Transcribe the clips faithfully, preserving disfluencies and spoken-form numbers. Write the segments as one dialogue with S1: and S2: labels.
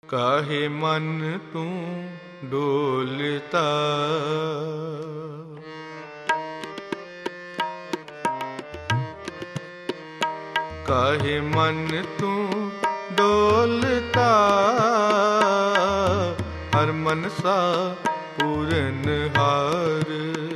S1: ਕਾਹੇ ਮਨ ਤੂੰ ਡੋਲਤਾ। ਕਾਹੇ ਮਨ ਤੂੰ ਡੋਲਤਾ, ਹਰ ਮਨਸਾ ਪੂਰਨ ਹਾਰ।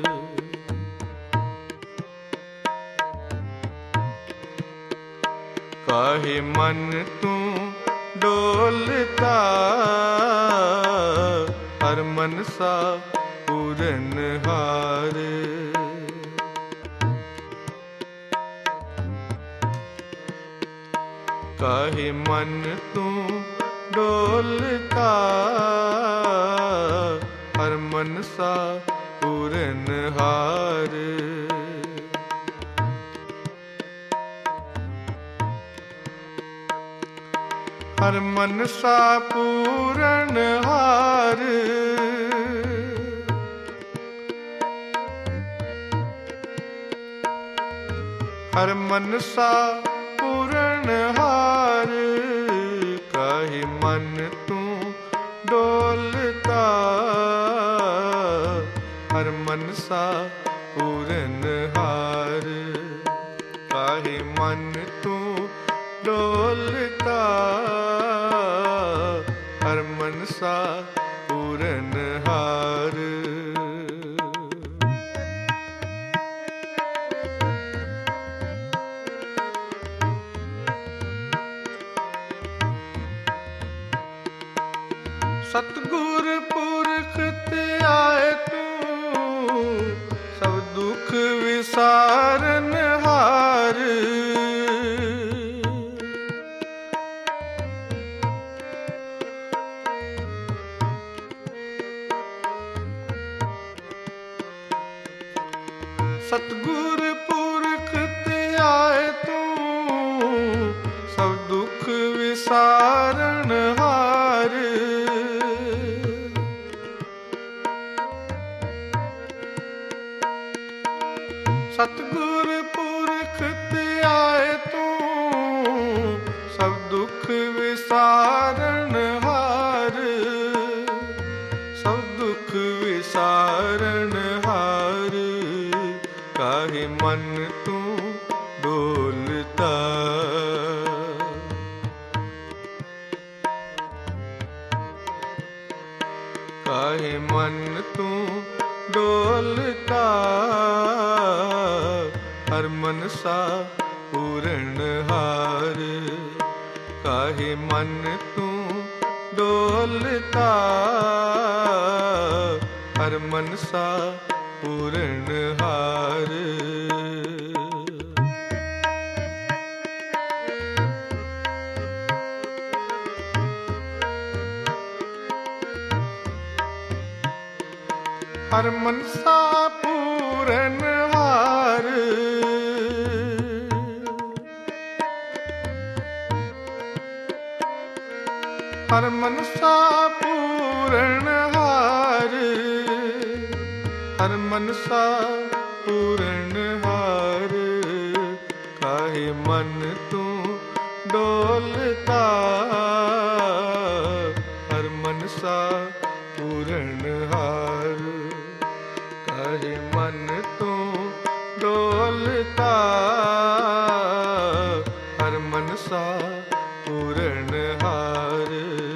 S1: ਕਾਹੇ ਮਨ ਤੂੰ ਡੋਲਤਾ, ਹਰ ਮਨਸਾ ਪੂਰਨ ਹਾਰ। ਕਾਹੇ ਮਨ ਤੂੰ ਡੋਲਤਾ, ਹਰ ਮਨਸਾ ਪੂਰਨ ਹਾਰ। ਹਰ ਮਨਸਾ ਪੂਰਨ ਹਾਰ। ਹਰ ਮਨਸਾ ਪੂਰਨ ਹਾਰ। ਕਾਹੇ ਮਨ ਤੂੰ ਡੋਲਤਾ, ਹਰ ਮਨਸਾ ਪੂਰਨ ਹਾਰ। ਕਾਹੇ ਮਨ ਤੂੰ ਡੋਲਤਾ, ਹਰ ਮਨਸਾ ਪੂਰਨ ਹਾਰ। ਸਤਿਗੁਰ ਪੁਰਖ ਧਿਆਏ ਤੂੰ, ਸਭ ਦੁੱਖ ਵਿਸਾਰਨ ਹਾਰ। ਸਤਿਗੁਰ ਪੁਰਖ ਧਿਆਏ ਤੂੰ, ਸਭ ਦੁੱਖ ਵਿਸਾਰਨ ਹਾਰ। ਸਤਿਗੁਰ ਪੁਰਖ ਧਿਆਏ ਤੂੰ, ਸਭ ਦੁੱਖ ਵਿਸਾਰਨ ਹਾਰ। ਸਭ ਦੁੱਖ ਵਿਸਾਰਨ ਹਾਰ। ਕਾਹੇ ਮਨ ਤੂੰ ਡੋਲਤਾ, ਕਾਹੇ ਮਨ ਤੂੰ ਡੋਲਤਾ, ਹਰ ਮਨਸਾ ਪੂਰਨ ਹਾਰ। ਕਾਹੇ ਮਨ ਤੂੰ ਡੋਲਤਾ, ਹਰ ਮਨਸਾ ਪੂਰਨ ਹਾਰ। ਹਰ ਮਨਸਾ ਪੂਰਨ ਹਾਰ। ਹਰ ਮਨਸਾ ਪੂਰਨ ਹਾਰ। ਹਰ ਮਨਸਾ ਪੂਰਨ ਹਾਰ। ਕਾਹੇ ਮਨ ਤੂੰ ਡੋਲਤਾ, ਹਰ ਮਨਸਾ ਪੂਰਨ ਹਾਰ। ਕਾਹੇ ਮਨ ਤੂੰ ਡੋਲਤਾ, ਹਰ ਮਨਸਾ ਪੂਰਨ ਹਾਰ।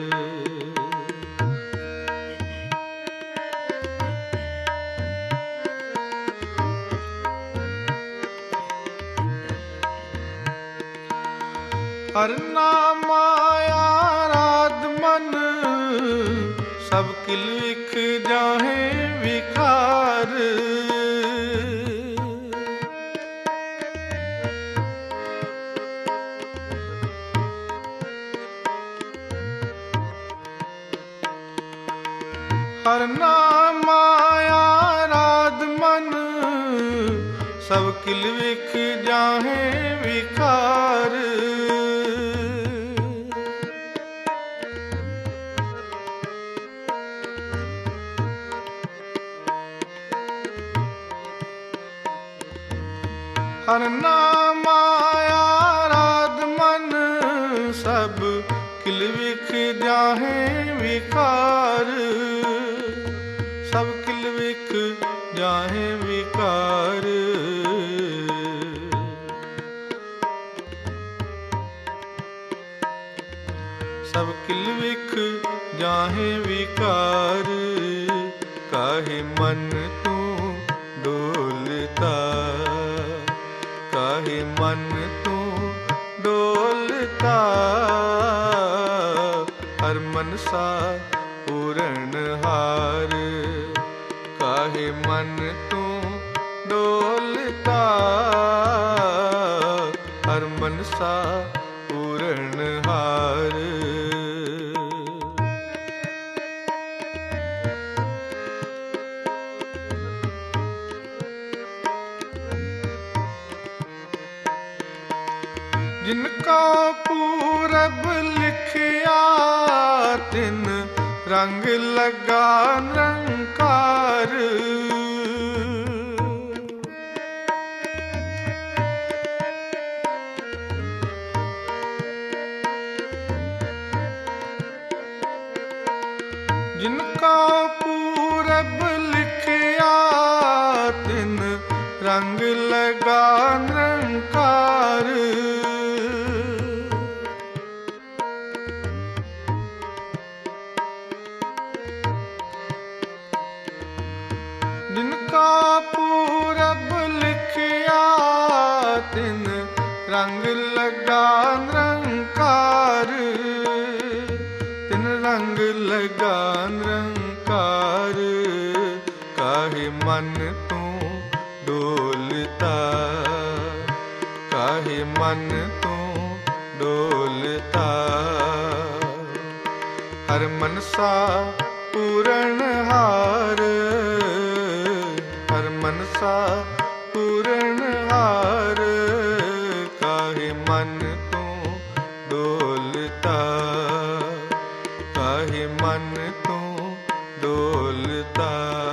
S1: ਹਰ ਨਾਮ ਆਰਾਧ ਮਨ, ਸਭ ਕਿਲ ਵਿਖ ਜਾਹੇ ਵਿਕਾਰ। ਹਰ ਨਾਮ ਆਰਾਧ ਮਨ, ਸਭ ਕਿਲ ਵਿਖ ਜਾਹੇ ਵਿਕਾਰ। ਹਰ ਨਾਮ ਆਰਾਧ ਮਨ, ਸਭ ਕਿਲ ਵਿਖ ਜਾਹੇ ਵਿਕਾਰ, ਸਭ ਕਿਲ ਵਿਖ ਜਾਹੇ ਵਿਕਾਰ। ਸਭ ਕਿਲ ਵਿਖ ਜਾਹੇ ਵਿਕਾਰ, ਕਾਹੇ ਮਨ ਤੂੰ ਡੋਲਤਾ, ਕਾਹੇ ਮਨ ਤੂੰ ਡੋਲਤਾ। ਹਰ ਮਨਸਾ ਪੂਰਨ ਹਾਰ, ਕਾਹੇ ਮਨ ਤੂੰ ਡੋਲਤਾ। ਹਰ ਮਨਸਾ ਪੂਰਨ ਹਾਰ। ਜਿਨ ਕਾ ਪੂਰਬ ਲਿਖਿਆ, ਤਿਨ ਰੰਗ ਲਗਾ ਨਿਰੰਕਾਰ। ਜਿਨ ਕਾ ਪੂਰਬ ਲਿਖਿਆ, ਤਿਨ ਰੰਗ ਲਗਾ ਨਿਰੰਕਾਰ। ਜਿਨ ਕਾ ਪੂਰਬ ਲਿਖਿਆ, ਤਿਨ ਰੰਗ ਲਗਾ ਨਿਰੰਕਾਰ। ਤਿਨ ਰੰਗ ਲਗਾ ਨਿਰੰਕਾਰ, ਕਾਹੇ ਮਨ ਤੂੰ ਡੋਲਤਾ, ਕਾਹੇ ਮਨ ਤੂੰ ਡੋਲਤਾ। ਹਰ ਮਨਸਾ ਪੂਰਨ ਹਾਰ, ਹਰ ਮਨਸਾ ਪੂਰਨ ਹਾਰ। ਕਾਹੇ ਮਨ ਤੂੰ ਡੋਲਤਾ, ਕਾਹੇ ਮਨ ਤੂੰ ਡੋਲਤਾ।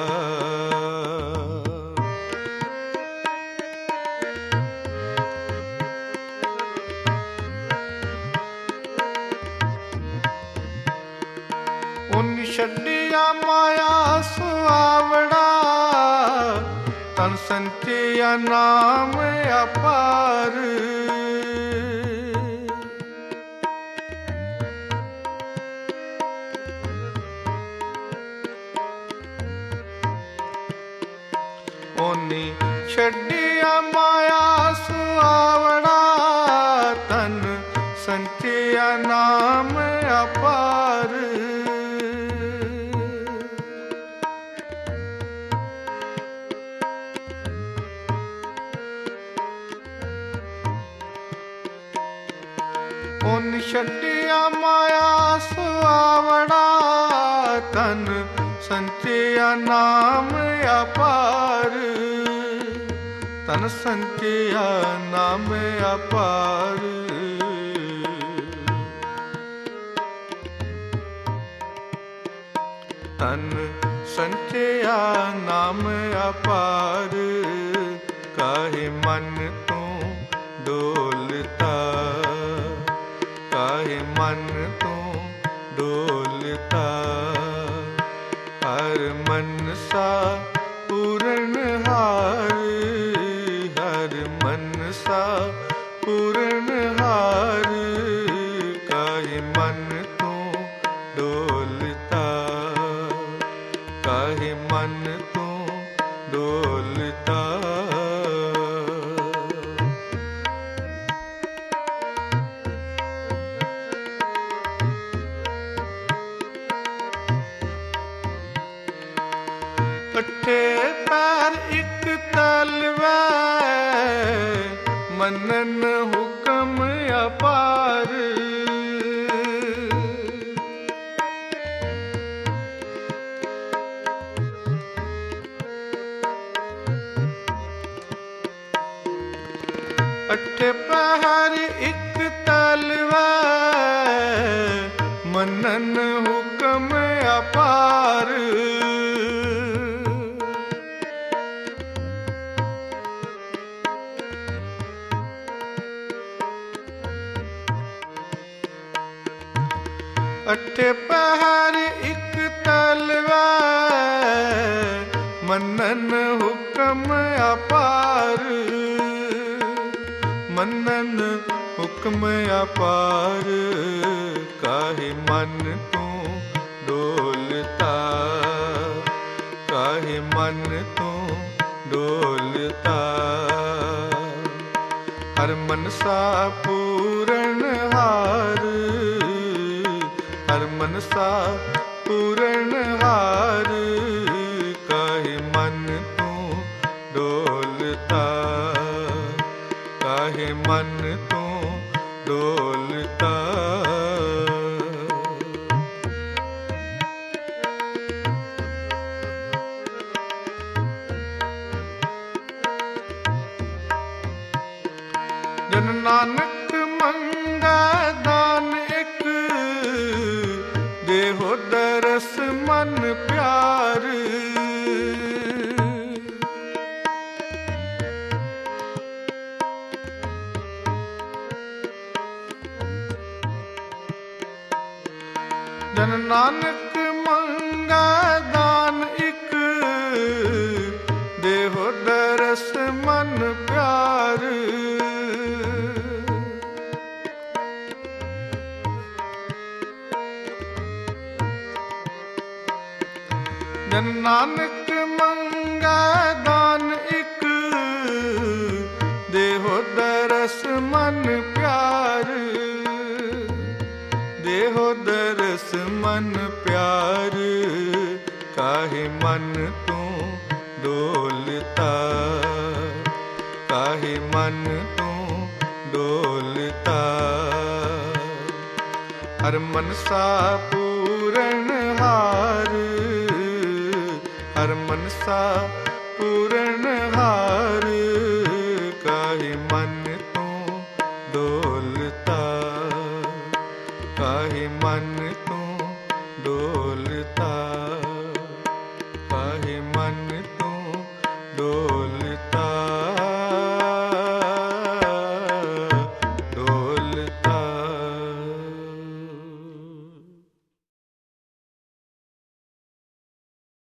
S1: ਉਨ ਛੱਡਿਆ ਮਾਇਆ ਸੁਆਵੜਾ, ਤਨ ਸੰਚਿਆ ਨਾਮ ਅਪਾਰ। ਉਹਨੇ ਛੱਡਿਆ ਮਾਇਆ ਸੁਆਵੜਾ, ਤਨ ਸੰਚਿਆ ਨਾਮ ਅਪਾਰ। ਉਹਨੇ ਛੱਡਿਆ ਮਾਇਆ ਸੁਆਵੜਾ, ਤਨ ਸੰਚਿਆ ਨਾਮ ਅਪਾਰ। ਤਨ ਸੰਚਿਆ ਨਾਮ ਅਪਾਰ। ਤਨ ਸੰਚਿਆ ਨਾਮ ਅਪਾਰ, ਕਾਹੇ ਮਨ ਤੂੰ ਡੋਲਤਾ, ਕਾਹੇ ਮਨ ਤੂੰ ਡੋਲਤਾ। ਹਰ ਮਨਸਾ ਪੂਰਨ ਹਾਰ, ਹਰ ਮਨਸਾ ਪੂਰਨ ਹਾਰ। ਕਾਹੇ ਮਨ ਤੂੰ ਡੋਲਤਾ, ਕਾਹੇ ਮਨ ਤੂੰ ਡੋਲਤਾ। ਇਕੱਠੇ ਪੈਰ ਇੱਕ ਤਲਵੈ, ਮੰਨਨ ਹੁਕਮ ਅਪਾਰ। ਇਕੱਠੇ ਪੈਰ ਇੱਕ ਤਲਵੈ, ਮੰਨਨ ਹੁਕਮ ਅਪਾਰ। अठे पहर एक तलवार, मनन हुक्म अपार, मनन हुक्म अपार। काहे मन तू डोलता, काहे मन तू डोलता। हर मनसा पूरन हार, हर मनसा पूरन हार। काहे मन तू डोलता, काहे मन तू डोलता। जन नानक मंगा दान एक, देहो दरस मन प्यार। जन नानक मंगा दान एक, देहो दरस मन प्यार। जन नानक मंगा दान एक, देहो दरस मन प्यार। देहो दरस मन प्यार। काहे मन तू डोलता, काहे मन तू डोलता। हर मनसा पूरन हार, हर मनसा पूरन हार। काहे मन तू डोलता, काहे मन तू डोलता।